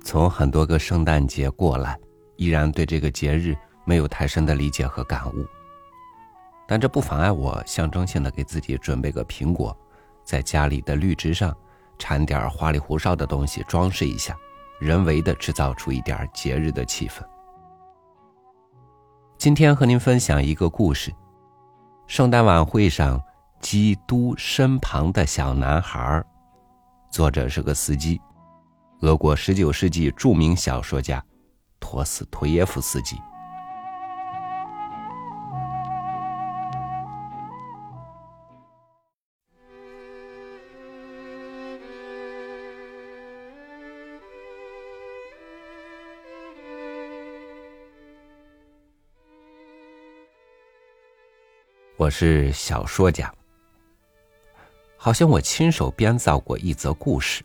从很多个圣诞节过来，依然对这个节日没有太深的理解和感悟。但这不妨碍我象征性的给自己准备个苹果，在家里的绿植上缠点花里胡哨的东西装饰一下，人为的制造出一点节日的气氛。今天和您分享一个故事，圣诞晚会上基督身旁的小男孩，作者是个司机，俄国19世纪著名小说家陀思妥耶夫斯基。我是小说家，好像我亲手编造过一则故事。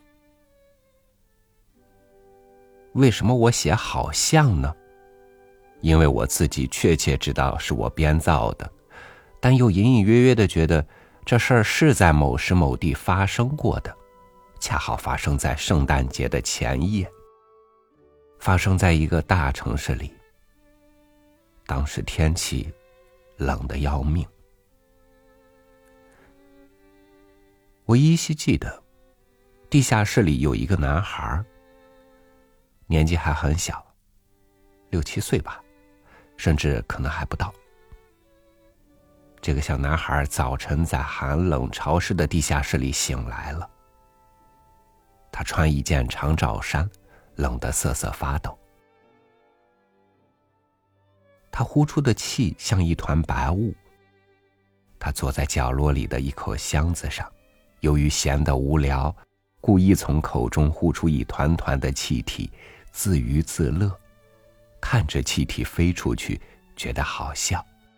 为什么我写好像呢？因为我自己确切知道是我编造的，但又隐隐约约地觉得这事儿是在某时某地发生过的，恰好发生在圣诞节的前夜，发生在一个大城市里。当时天气冷得要命。我依稀记得，地下室里有一个男孩，年纪还很小，6、7岁吧，甚至可能还不到。这个小男孩早晨在寒冷潮湿的地下室里醒来了。他穿一件长罩衫，冷得瑟瑟发抖。他呼出的气像一团白雾。他坐在角落里的一口箱子上，由于闲得无聊，故意从口中呼出一团团的气体，自娱自乐，看着气体飞出去，觉得好笑。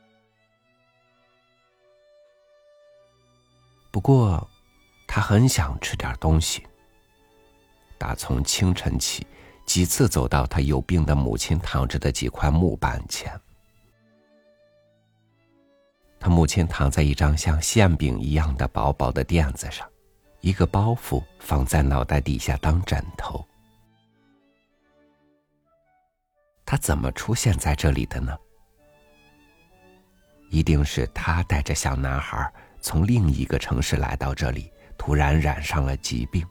不过他很想吃点东西。打从清晨起，几次走到他有病的母亲躺着的几块木板前。他母亲躺在一张像馅饼一样的薄薄的垫子上，一个包袱放在脑袋底下当枕头。他怎么出现在这里的呢？一定是他带着小男孩从另一个城市来到这里，突然染上了疾病。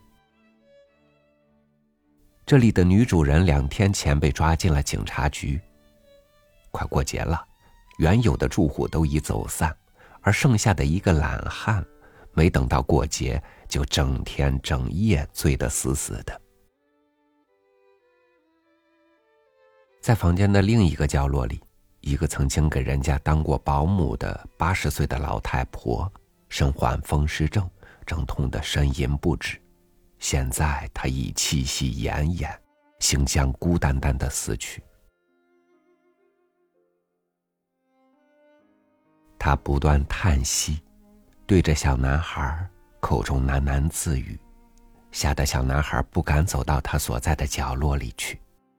这里的女主人2天前被抓进了警察局。快过节了，原有的住户都已走散，而剩下的一个懒汉，没等到过节，就整天整夜醉得死死的。在房间的另一个角落里，一个曾经给人家当过保姆的80岁的老太婆，身患风湿症，正痛得呻吟不止。现在她已气息奄奄，行将孤单单地死去。他不断叹息，对着小男孩口中喃喃自语，吓得小男孩不敢走到他所在的角落里去。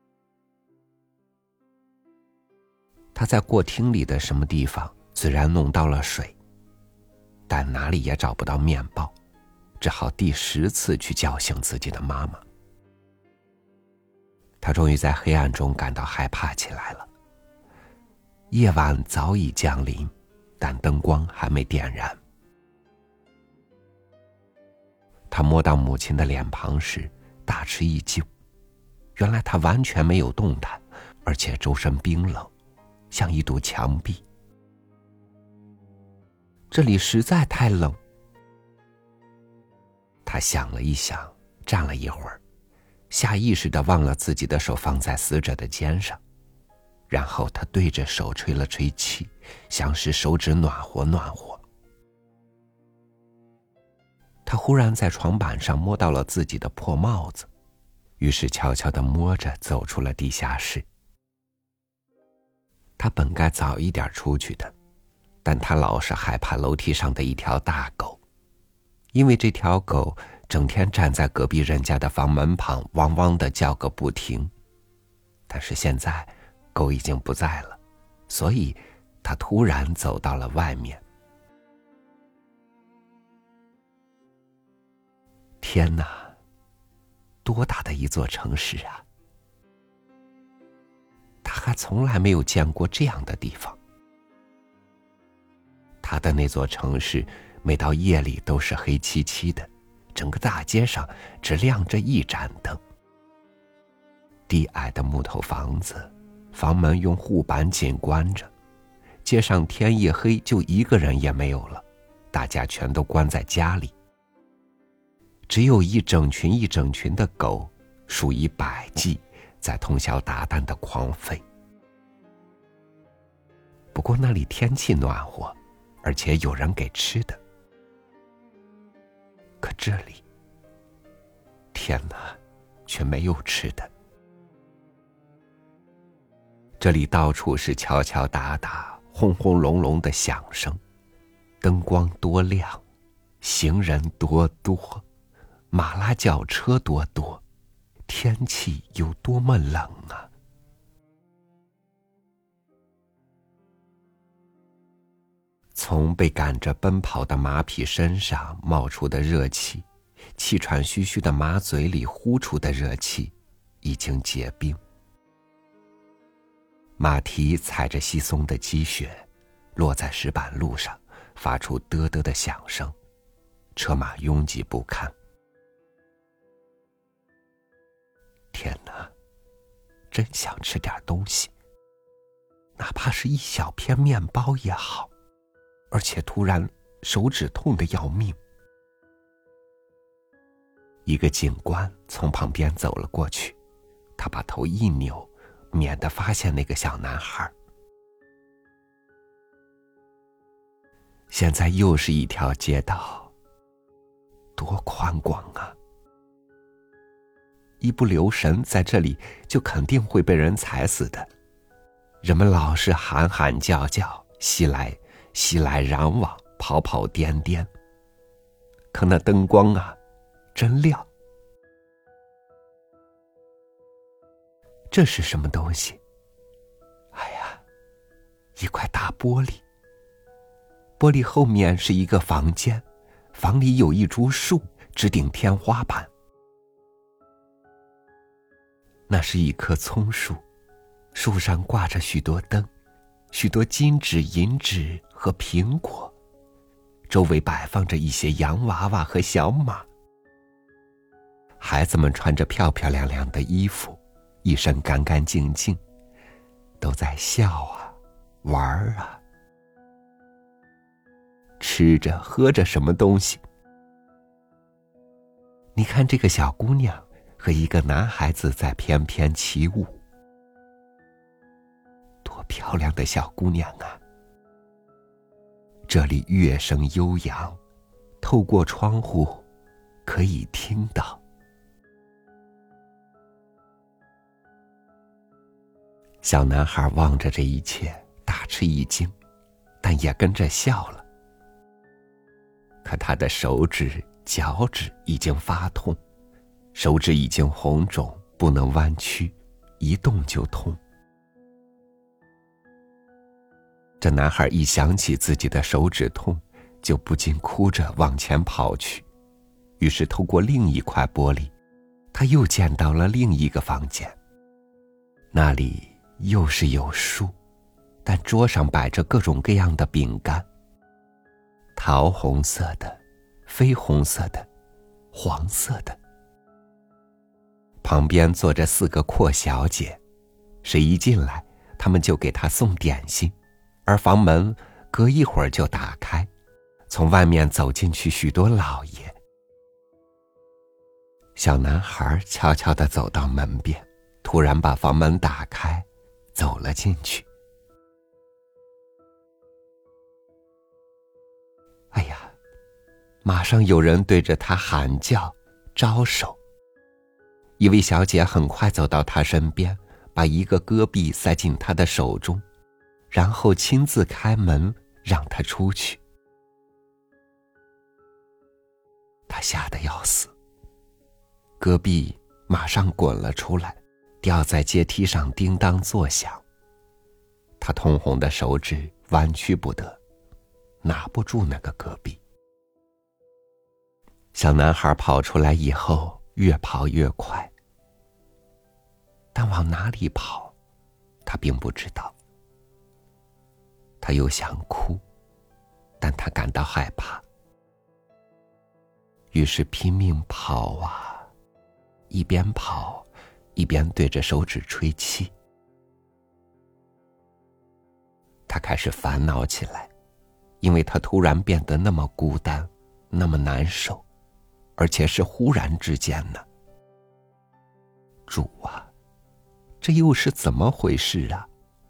他在过厅里的什么地方虽然弄到了水，但哪里也找不到面包，只好第10次去叫醒自己的妈妈。他终于在黑暗中感到害怕起来了。夜晚早已降临，但灯光还没点燃。他摸到母亲的脸庞时，大吃一惊，原来她完全没有动弹，而且周身冰冷，像一堵墙壁。这里实在太冷。他想了一想，站了一会儿，下意识地忘了自己的手放在死者的肩上，然后他对着手吹了吹气，像是手指暖和暖和。他忽然在床板上摸到了自己的破帽子，于是悄悄地摸着走出了地下室。他本该早一点出去的，但他老是害怕楼梯上的一条大狗，因为这条狗整天站在隔壁人家的房门旁，汪汪地叫个不停。但是现在狗已经不在了，所以他突然走到了外面。天哪，多大的一座城市啊！ 还从来没有见过这样的地方。他的那座城市每到夜里都是黑漆漆的，整个大街上只亮着一盏灯。低矮的木头房子，房门用护板紧关着，街上天一黑就一个人也没有了，大家全都关在家里。只有一整群一整群的狗，数以百计，在通宵达旦的狂吠。不过那里天气暖和，而且有人给吃的。可这里，天哪，却没有吃的。这里到处是敲敲打打、轰轰隆隆的响声，灯光多亮，行人多多，马拉轿车多多，天气有多么冷啊！从被赶着奔跑的马匹身上冒出的热气，气喘吁吁的马嘴里呼出的热气，已经结冰。马蹄踩着稀松的积雪，落在石板路上，发出嘚嘚的响声，车马拥挤不堪。天哪，真想吃点东西，哪怕是一小片面包也好，而且突然手指痛得要命。一个警官从旁边走了过去，他把头一扭，免得发现那个小男孩。现在又是一条街道，多宽广啊！一不留神在这里就肯定会被人踩死的。人们老是喊喊叫叫，熙来攘往，跑跑颠颠。可那灯光啊，真亮。这是什么东西？哎呀，一块大玻璃。玻璃后面是一个房间，房里有一株树，直顶天花板。那是一棵葱树，树上挂着许多灯，许多金纸、银纸和苹果，周围摆放着一些洋娃娃和小马。孩子们穿着漂漂亮亮的衣服，一身干干净净，都在笑啊，玩啊，吃着喝着什么东西。你看这个小姑娘和一个男孩子在翩翩起舞，多漂亮的小姑娘啊！这里乐声悠扬，透过窗户可以听到。小男孩望着这一切，大吃一惊，但也跟着笑了。可他的手指、脚趾已经发痛，手指已经红肿，不能弯曲，一动就痛。这男孩一想起自己的手指痛，就不禁哭着往前跑去。于是透过另一块玻璃，他又见到了另一个房间。那里又是有树，但桌上摆着各种各样的饼干，桃红色的、绯红色的、黄色的。旁边坐着4个阔小姐，谁一进来，他们就给她送点心，而房门隔一会儿就打开，从外面走进去许多老爷。小男孩悄悄地走到门边，突然把房门打开，走了进去。哎呀，马上有人对着他喊叫、招手。一位小姐很快走到他身边，把一个戈壁塞进他的手中，然后亲自开门让他出去。他吓得要死，戈壁马上滚了出来，掉在阶梯上叮当作响。他通红的手指弯曲不得，拿不住那个戈壁。小男孩跑出来以后，越跑越快，但往哪里跑， 他并不知道。他又想哭，但他感到害怕，于是拼命跑啊，一边跑一边对着手指吹气。他开始烦恼起来，因为他突然变得那么孤单，那么难受，而且是忽然之间呢。主啊，这又是怎么回事啊？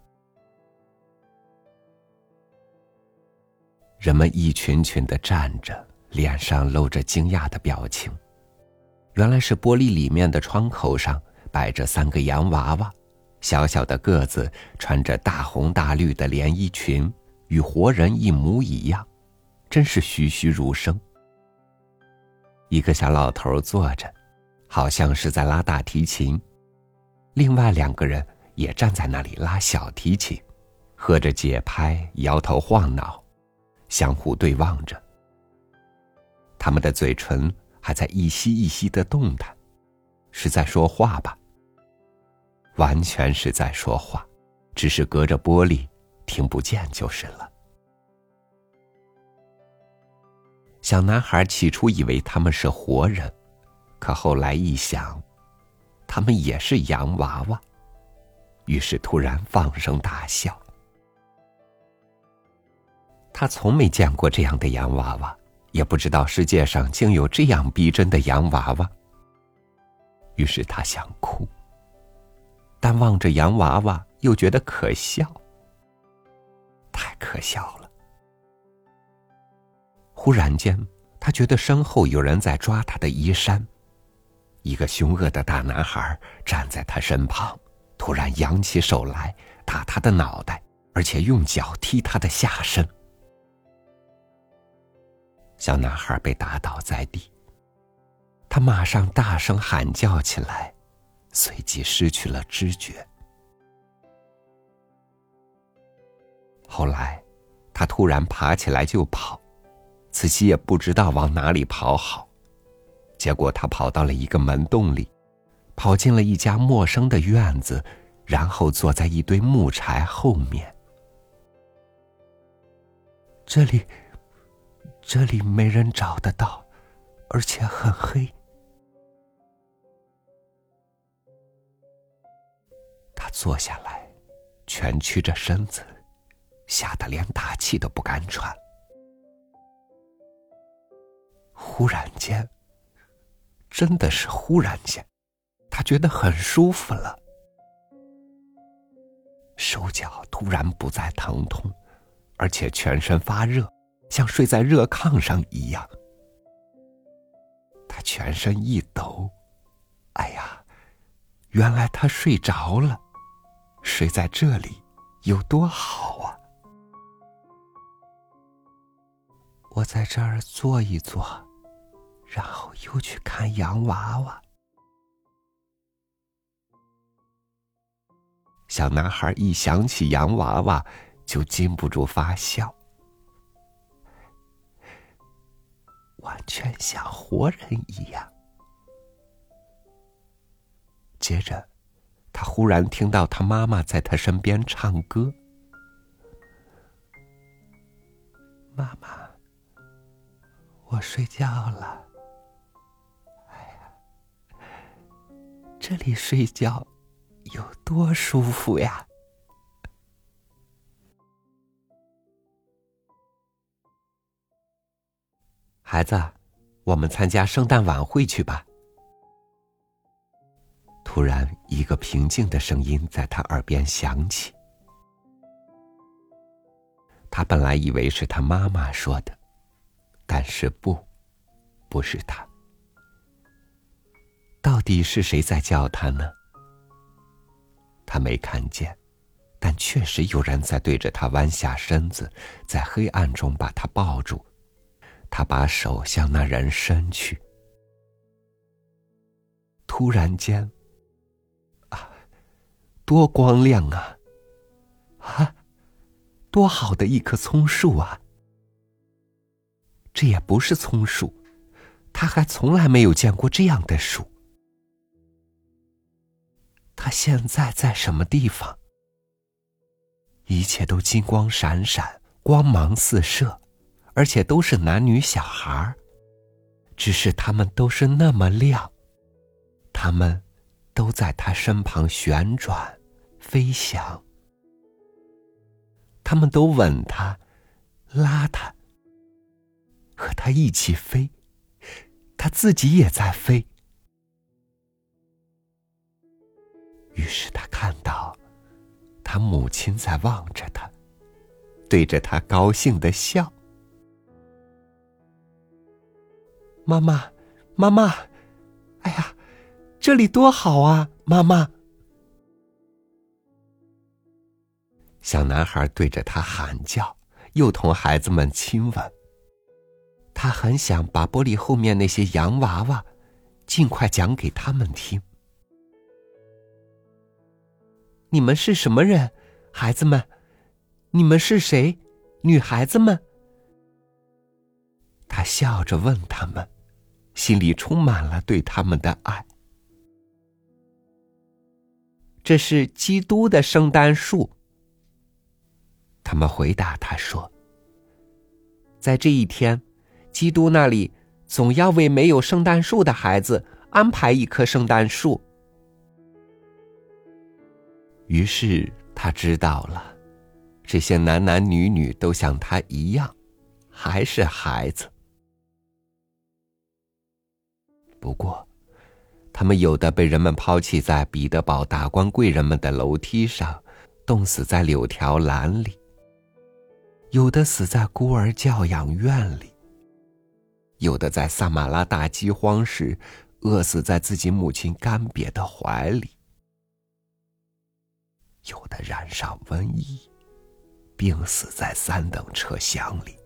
人们一群群地站着，脸上露着惊讶的表情。原来是玻璃里面的窗口上摆着3个洋娃娃，小小的个子，穿着大红大绿的连衣裙，与活人一模一样，真是栩栩如生。一个小老头坐着，好像是在拉大提琴，另外2个人也站在那里拉小提琴，合着节拍，摇头晃脑，相互对望着。他们的嘴唇还在一吸一吸地动弹，是在说话吧？完全是在说话，只是隔着玻璃听不见就是了。小男孩起初以为他们是活人，可后来一想，他们也是洋娃娃，于是突然放声大笑。他从没见过这样的洋娃娃，也不知道世界上竟有这样逼真的洋娃娃。于是他想哭，但望着洋娃娃又觉得可笑，太可笑了。忽然间，他觉得身后有人在抓他的衣衫，一个凶恶的大男孩站在他身旁，突然扬起手来打他的脑袋，而且用脚踢他的下身。小男孩被打倒在地，他马上大声喊叫起来，随即失去了知觉。后来他突然爬起来就跑，自己也不知道往哪里跑好，结果他跑到了一个门洞里，跑进了一家陌生的院子，然后坐在一堆木柴后面。这里没人找得到，而且很黑。他坐下来，蜷曲着身子，吓得连大气都不敢喘。忽然间，真的是忽然间，他觉得很舒服了，手脚突然不再疼痛，而且全身发热，像睡在热炕上一样。他全身一抖，哎呀，原来他睡着了，睡在这里有多好啊！我在这儿坐一坐，然后又去看洋娃娃。小男孩一想起洋娃娃，就禁不住发笑，完全像活人一样。接着，他忽然听到他妈妈在他身边唱歌：“妈妈，我睡觉了。哎呀，这里睡觉有多舒服呀！”孩子，我们参加圣诞晚会去吧。突然，一个平静的声音在他耳边响起。他本来以为是他妈妈说的，但是不是他。到底是谁在叫他呢？他没看见，但确实有人在对着他弯下身子，在黑暗中把他抱住。他把手向那人伸去，突然间，多光亮啊！多好的一棵葱树啊！这也不是葱树，他还从来没有见过这样的树。他现在在什么地方？ 一切都金光闪闪，光芒四射，而且都是男女小孩，只是他们都是那么亮，他们都在他身旁旋转飞翔，他们都吻他，拉他，和他一起飞，他自己也在飞。于是他看到他母亲在望着他，对着他高兴地笑。妈妈，妈妈，哎呀，这里多好啊，妈妈！小男孩对着他喊叫，又同孩子们亲吻。他很想把玻璃后面那些洋娃娃尽快讲给他们听。你们是什么人，孩子们？你们是谁，女孩子们？他笑着问他们，心里充满了对他们的爱。这是基督的圣诞树。他们回答他说，在这一天，基督那里总要为没有圣诞树的孩子安排一棵圣诞树。于是他知道了，这些男男女女都像他一样，还是孩子。不过，他们有的被人们抛弃在彼得堡达官贵人们的楼梯上，冻死在柳条篮里；有的死在孤儿教养院里；有的在萨马拉大饥荒时饿死在自己母亲干瘪的怀里；有的染上瘟疫，病死在3等车厢里。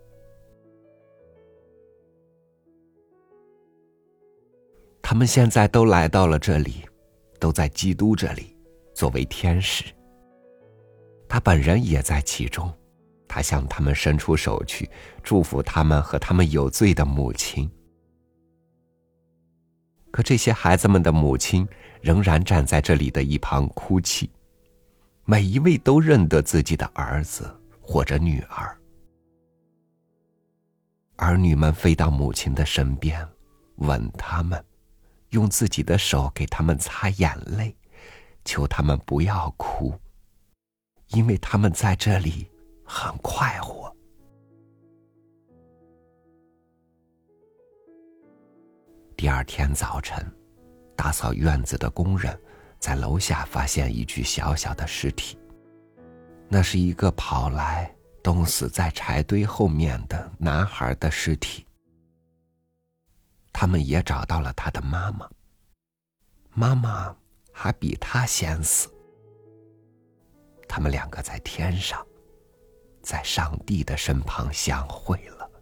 他们现在都来到了这里，都在基督这里，作为天使。他本人也在其中，他向他们伸出手去，祝福他们和他们有罪的母亲。可这些孩子们的母亲仍然站在这里的一旁哭泣，每一位都认得自己的儿子或者女儿。儿女们飞到母亲的身边，吻他们，用自己的手给他们擦眼泪，求他们不要哭，因为他们在这里很快活。第二天早晨，打扫院子的工人在楼下发现一具小小的尸体，那是一个跑来冻死在柴堆后面的男孩的尸体。他们也找到了他的妈妈，妈妈还比他先死。他们两个在天上，在上帝的身旁相会了。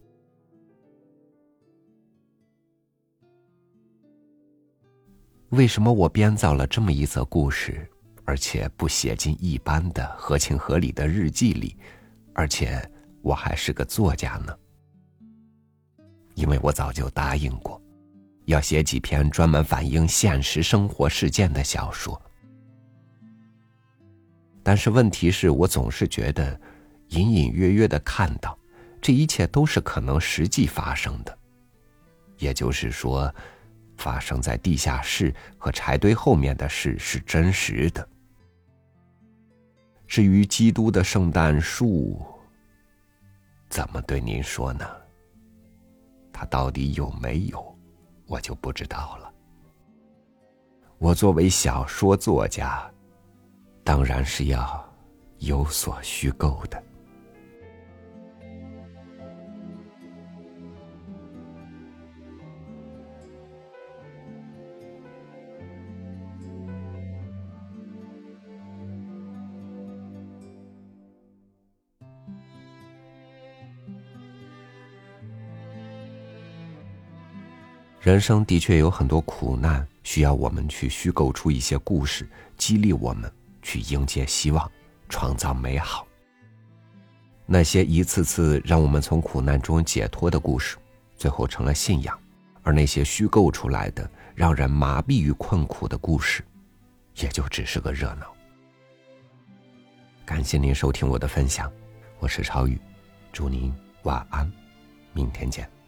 为什么我编造了这么一则故事，而且不写进一般的合情合理的日记里，而且我还是个作家呢？因为我早就答应过，要写几篇专门反映现实生活事件的小说。但是问题是，我总是觉得隐隐约约地看到这一切都是可能实际发生的，也就是说，发生在地下室和柴堆后面的事是真实的。至于基督的圣诞树，怎么对您说呢？它到底有没有，我就不知道了。我作为小说作家，当然是要有所虚构的。人生的确有很多苦难，需要我们去虚构出一些故事，激励我们去迎接希望，创造美好。那些一次次让我们从苦难中解脱的故事，最后成了信仰，而那些虚构出来的让人麻痹于困苦的故事，也就只是个热闹。 感谢您收听我的分享，我是超宇，祝您晚安，明天见。